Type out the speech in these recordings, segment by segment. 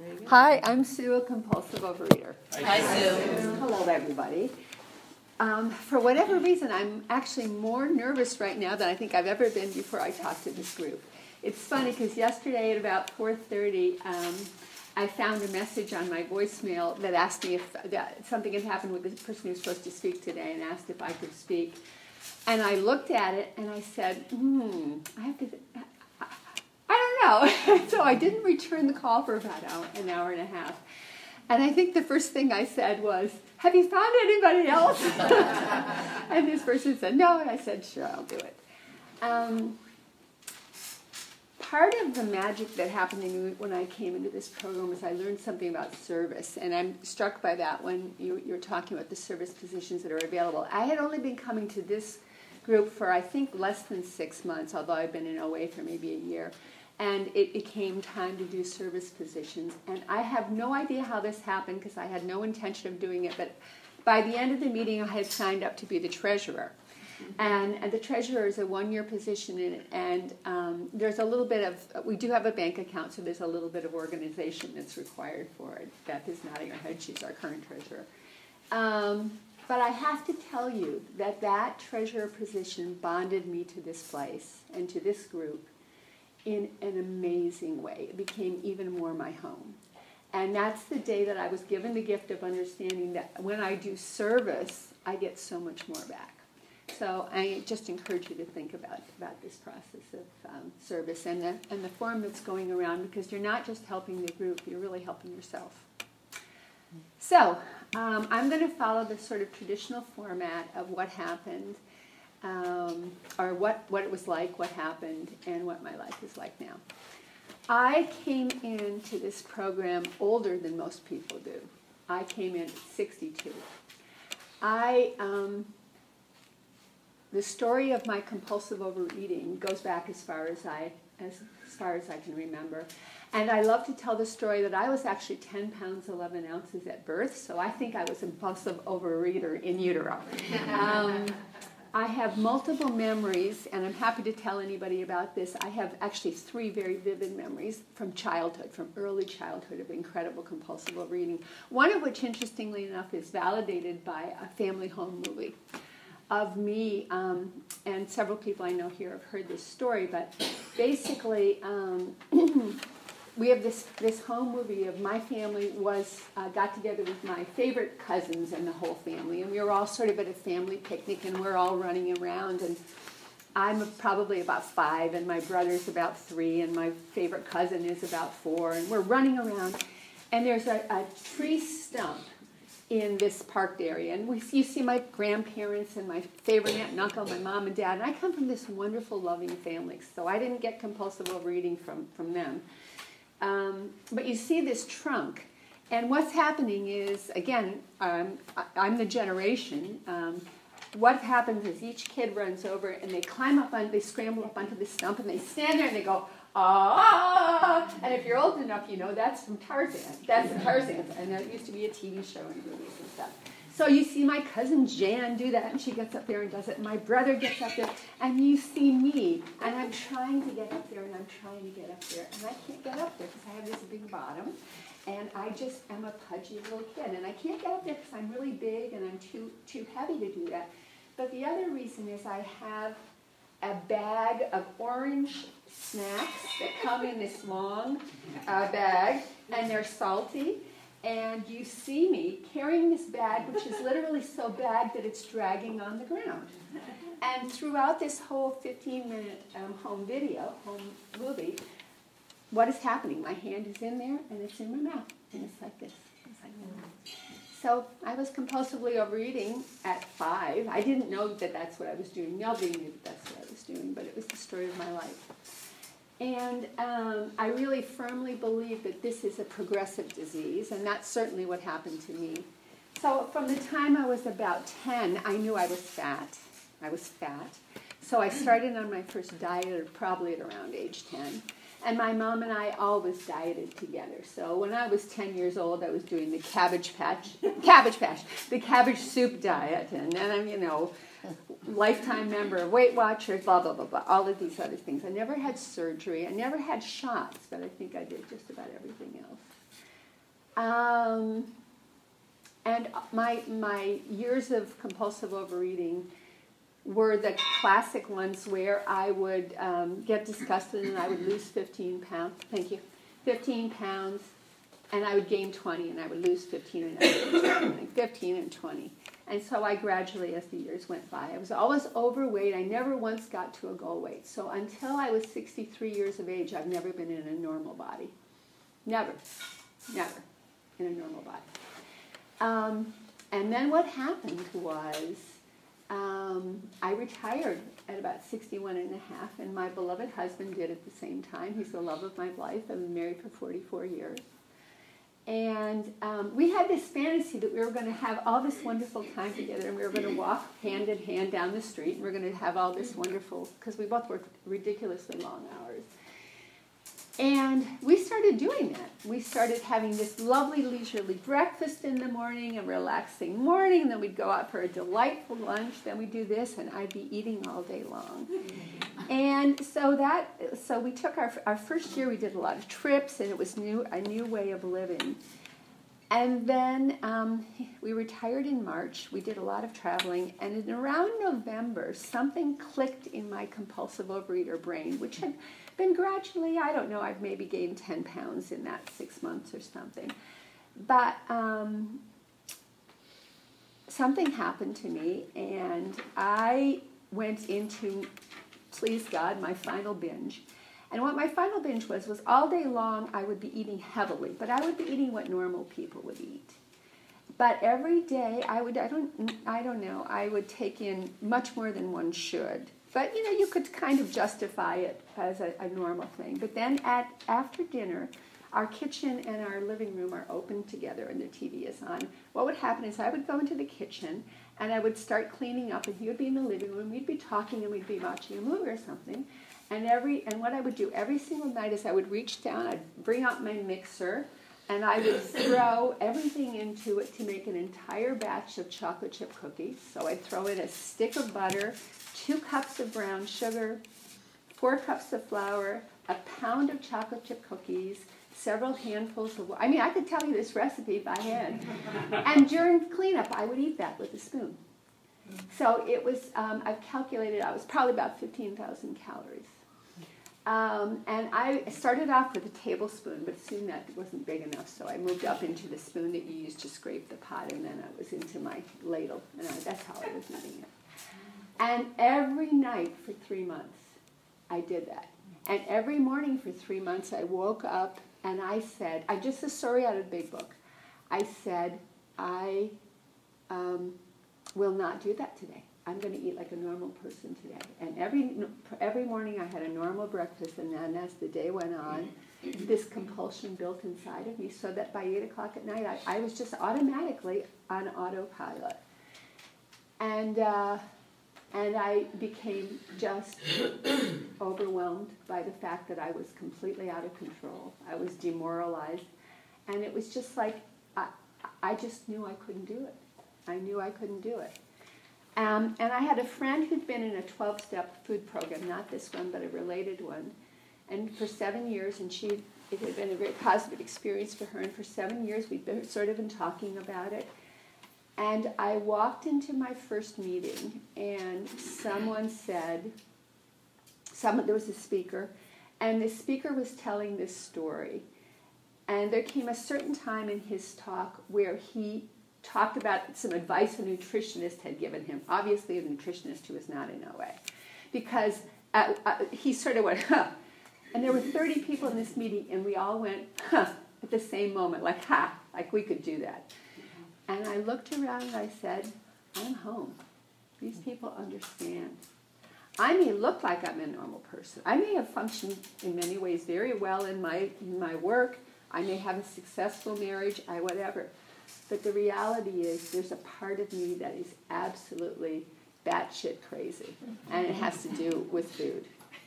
Hi, I'm Sue, a compulsive overeater. Hi, Sue. Hello, everybody. For whatever reason, I'm actually more nervous right now than I think I've ever been before I talked to this group. It's funny because yesterday at about 4:30, I found a message on my voicemail that asked me if something had happened with the person who was supposed to speak today and asked if I could speak. And I looked at it and I said, I don't know. So I didn't return the call for about an hour and a half. And I think the first thing I said was, have you found anybody else? And this person said, no. And I said, sure, I'll do it. Part of the magic that happened to me when I came into this program was I learned something about service. And I'm struck by that when you're talking about the service positions that are available. I had only been coming to this group for, I think, less than 6 months, although I've been in OA for maybe a year. And it became time to do service positions. And I have no idea how this happened because I had no intention of doing it. But by the end of the meeting, I had signed up to be the treasurer. And the treasurer is a one-year position in it. And there's a little bit of, we do have a bank account, so there's a little bit of organization that's required for it. Beth is nodding her head. She's our current treasurer. But I have to tell you that treasurer position bonded me to this place and to this group in an amazing way. It became even more my home. And that's the day that I was given the gift of understanding that when I do service, I get so much more back. So I just encourage you to think about this process of service and the form that's going around, because you're not just helping the group, you're really helping yourself. So I'm going to follow the sort of traditional format of what happened, or what it was like, what happened, and what my life is like now. I came into this program older than most people do. I came in at 62. The story of my compulsive overeating goes back as far as I can remember. And I love to tell the story that I was actually 10 pounds, 11 ounces at birth, so I think I was a compulsive overeater in utero. I have multiple memories, and I'm happy to tell anybody about this. I have actually 3 very vivid memories from childhood, from early childhood, of incredible compulsive overeating. One of which, interestingly enough, is validated by a family home movie of me, and several people I know here have heard this story, but basically we have this home movie of my family got together with my favorite cousins and the whole family, and we were all sort of at a family picnic, and we're all running around, and I'm probably about 5, and my brother's about 3, and my favorite cousin is about 4, and we're running around, and there's a tree stump in this parked area, and you see my grandparents and my favorite aunt and uncle, my mom and dad, and I come from this wonderful, loving family, so I didn't get compulsive overeating from them. But you see this trunk, and what's happening is, again, I'm the generation. What happens is each kid runs over, and they scramble up onto the stump, and they stand there, and they go, ah! And if you're old enough, you know that's from Tarzan. That's from Tarzan, and that used to be a TV show and movies and stuff. So you see my cousin Jan do that, and she gets up there and does it. My brother gets up there, and you see me, and I'm trying to get up there, and I'm trying to get up there, and I can't get up there because I have this big bottom, and I just am a pudgy little kid, and I can't get up there because I'm really big, and I'm too heavy to do that. But the other reason is I have a bag of orange snacks that come in this long bag, and they're salty. And you see me carrying this bag, which is literally so bagged that it's dragging on the ground. And throughout this whole 15-minute home movie, what is happening? My hand is in there, and it's in my mouth, and it's like this. It's like that. So I was compulsively overeating at 5. I didn't know that that's what I was doing. Nobody knew that that's what I was doing, but it was the story of my life. And I really firmly believe that this is a progressive disease, and that's certainly what happened to me. So from the time I was about 10, I knew I was fat. I was fat. So I started on my first diet probably at around age 10. And my mom and I always dieted together. So when I was 10 years old, I was doing the cabbage soup diet, and then I'm, lifetime member of Weight Watchers, blah, blah, blah, blah, all of these other things. I never had surgery. I never had shots, but I think I did just about everything else. And my years of compulsive overeating were the classic ones where I would get disgusted and I would lose 15 pounds. Thank you. 15 pounds, and I would gain 20, and I would lose 15, and I would gain 20, 15 and 20. And so I gradually, as the years went by, I was always overweight. I never once got to a goal weight. So until I was 63 years of age, I've never been in a normal body. Never in a normal body. And then what happened was I retired at about 61 and a half, and my beloved husband did at the same time. He's the love of my life. I've been married for 44 years. And we had this fantasy that we were going to have all this wonderful time together, and we were going to walk hand in hand down the street, and we were going to have all this wonderful, because we both worked ridiculously long hours. And we started doing that. We started having this lovely leisurely breakfast in the morning, a relaxing morning, and then we'd go out for a delightful lunch, then we'd do this, and I'd be eating all day long. And so we took our first year, we did a lot of trips, and it was a new way of living. And then we retired in March. We did a lot of traveling, and in around November, something clicked in my compulsive overeater brain, which had been gradually, I don't know, I've maybe gained 10 pounds in that 6 months or something. But something happened to me, and I went into, please God, my final binge. And what my final binge was all day long I would be eating heavily, but I would be eating what normal people would eat. But every day I don't know, I would take in much more than one should. But, you could kind of justify it as a normal thing. But then after dinner, our kitchen and our living room are open together and the TV is on. What would happen is I would go into the kitchen and I would start cleaning up, and he would be in the living room. We'd be talking and we'd be watching a movie or something. And what I would do every single night is I would reach down, I'd bring out my mixer, and I would throw everything into it to make an entire batch of chocolate chip cookies. So I'd throw in a stick of butter, 2 cups of brown sugar, 4 cups of flour, a pound of chocolate chip cookies, several handfuls of water. I mean, I could tell you this recipe by hand. And during cleanup, I would eat that with a spoon. So it was, I've calculated, I was probably about 15,000 calories. And I started off with a tablespoon, but soon that wasn't big enough, so I moved up into the spoon that you use to scrape the pot, and then I was into my ladle, and that's how I was eating it. And every night for 3 months, I did that. And every morning for 3 months, I woke up and I said, just a story out of the Big Book. I said, I will not do that today. I'm going to eat like a normal person today. And every morning I had a normal breakfast, and then as the day went on, this compulsion built inside of me, so that by 8 o'clock at night, I was just automatically on autopilot. And I became just overwhelmed by the fact that I was completely out of control. I was demoralized. And it was just like, I just knew I couldn't do it. I knew I couldn't do it. And I had a friend who'd been in a 12-step food program, not this one, but a related one, and for 7 years, and it had been a very positive experience for her, and for 7 years we'd been talking about it. And I walked into my first meeting, and someone said, there was a speaker, and the speaker was telling this story. And there came a certain time in his talk where he talked about some advice a nutritionist had given him. Obviously a nutritionist who was not in OA. Because he sort of went, huh. And there were 30 people in this meeting, and we all went, huh, at the same moment, like, ha, like we could do that. And I looked around and I said, I'm home. These people understand. I may look like I'm a normal person. I may have functioned in many ways very well in my work. I may have a successful marriage, whatever. But the reality is there's a part of me that is absolutely batshit crazy. And it has to do with food,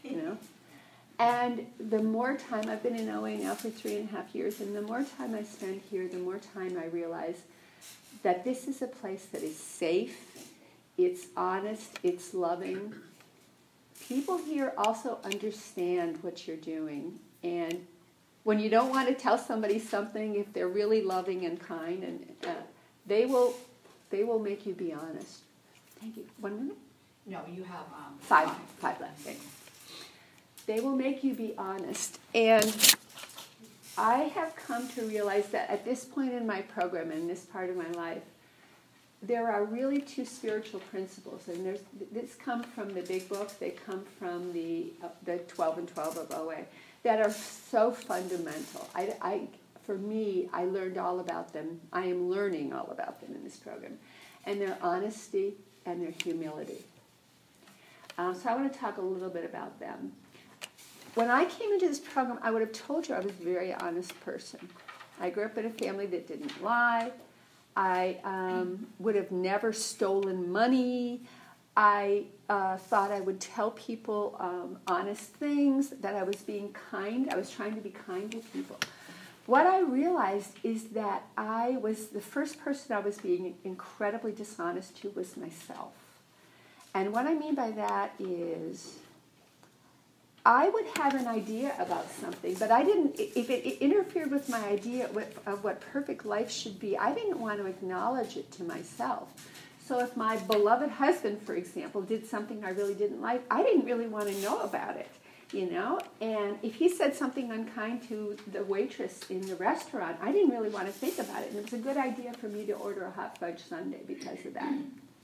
And the more time, I've been in OA now for 3.5 years, and the more time I spend here, the more time I realize that this is a place that is safe, it's honest, it's loving. People here also understand what you're doing, and when you don't want to tell somebody something, if they're really loving and kind, and they will make you be honest. Thank you. 1 minute? No, you have five left. Thanks. They will make you be honest. And I have come to realize that at this point in my program, in this part of my life, there are really two spiritual principles, and this come from the big book. They come from the 12 and 12 of OA that are so fundamental. For me, I learned all about them. I am learning all about them in this program, and their honesty and their humility. So I want to talk a little bit about them. When I came into this program, I would have told you I was a very honest person. I grew up in a family that didn't lie. I would have never stolen money. I thought I would tell people honest things, that I was being kind. I was trying to be kind to people. What I realized is that the first person I was being incredibly dishonest to was myself. And what I mean by that is I would have an idea about something, but if it interfered with my idea of what perfect life should be, I didn't want to acknowledge it to myself. So if my beloved husband, for example, did something I really didn't like, I didn't really want to know about it, And if he said something unkind to the waitress in the restaurant, I didn't really want to think about it. And it was a good idea for me to order a hot fudge sundae because of that.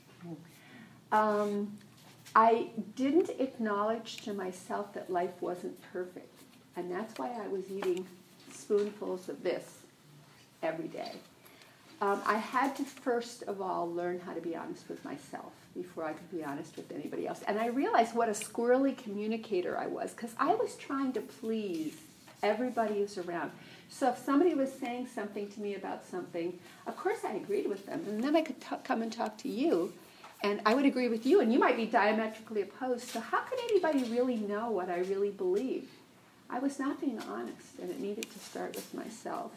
I didn't acknowledge to myself that life wasn't perfect. And that's why I was eating spoonfuls of this every day. I had to first of all learn how to be honest with myself before I could be honest with anybody else. And I realized what a squirrely communicator I was, because I was trying to please everybody who's around. So if somebody was saying something to me about something, of course I agreed with them. And then I could come and talk to you, and I would agree with you, and you might be diametrically opposed. So how could anybody really know what I really believe? I was not being honest, and it needed to start with myself.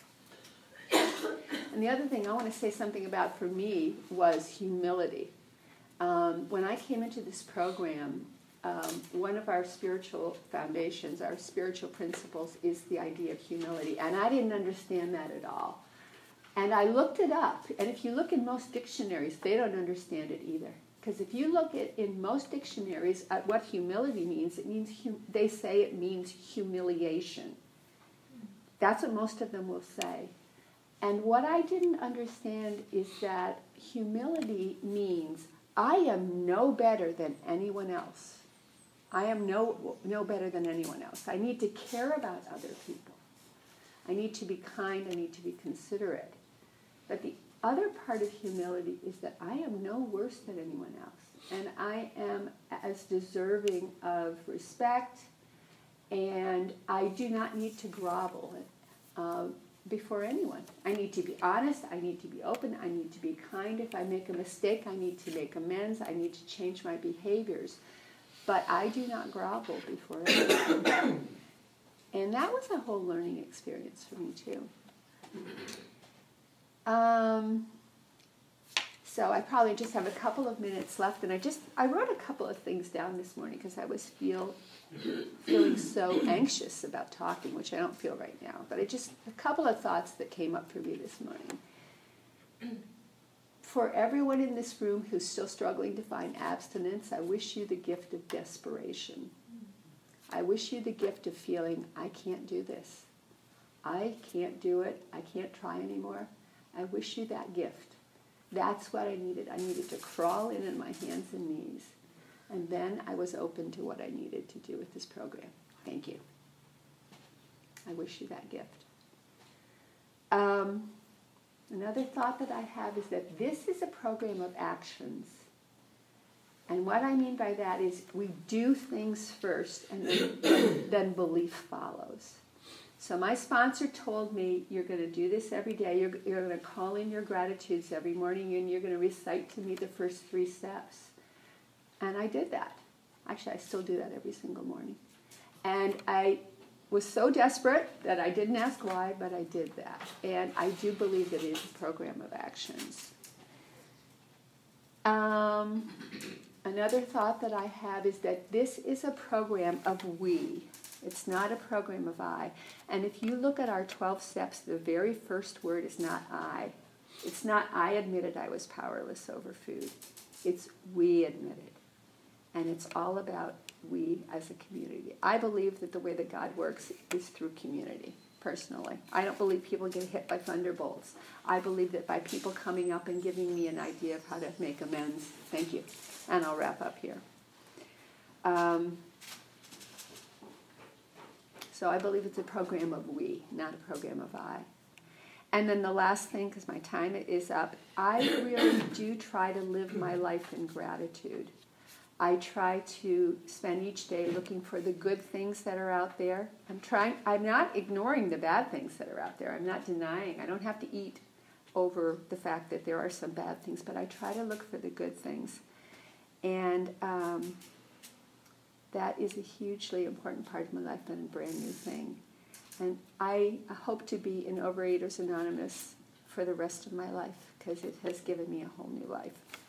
And the other thing I want to say something about for me was humility. When I came into this program, one of our spiritual foundations, our spiritual principles, is the idea of humility. And I didn't understand that at all. And I looked it up. And if you look in most dictionaries, they don't understand it either. Because if you look in most dictionaries at what humility means, they say it means humiliation. That's what most of them will say. And what I didn't understand is that humility means I am no better than anyone else. I am no better than anyone else. I need to care about other people. I need to be kind. I need to be considerate. But the other part of humility is that I am no worse than anyone else. And I am as deserving of respect, and I do not need to grovel before anyone. I need to be honest, I need to be open, I need to be kind. If I make a mistake, I need to make amends, I need to change my behaviors. But I do not grovel before anyone. And that was a whole learning experience for me too. So I probably just have a couple of minutes left, and I wrote a couple of things down this morning because I was feeling so anxious about talking, which I don't feel right now. But a couple of thoughts that came up for me this morning. For everyone in this room who's still struggling to find abstinence, I wish you the gift of desperation. I wish you the gift of feeling, I can't do this. I can't do it. I can't try anymore. I wish you that gift. That's what I needed. I needed to crawl in on my hands and knees. And then I was open to what I needed to do with this program. Thank you. I wish you that gift. Another thought that I have is that this is a program of actions. And what I mean by that is we do things first, and then belief follows. So my sponsor told me, you're going to do this every day. You're going to call in your gratitudes every morning, and you're going to recite to me the first 3 steps. And I did that. Actually, I still do that every single morning. And I was so desperate that I didn't ask why, but I did that. And I do believe that it is a program of actions. Another thought that I have is that this is a program of we. It's not a program of I. And if you look at our 12 steps, the very first word is not I. It's not I admitted I was powerless over food. It's we admitted. And it's all about we as a community. I believe that the way that God works is through community, personally. I don't believe people get hit by thunderbolts. I believe that by people coming up and giving me an idea of how to make amends. Thank you. And I'll wrap up here. So I believe it's a program of we, not a program of I. And then the last thing, because my time is up, I really do try to live my life in gratitude. I try to spend each day looking for the good things that are out there. I'm not ignoring the bad things that are out there. I'm not denying. I don't have to eat over the fact that there are some bad things, but I try to look for the good things. And that is a hugely important part of my life and a brand new thing. And I hope to be in Overeaters Anonymous for the rest of my life because it has given me a whole new life.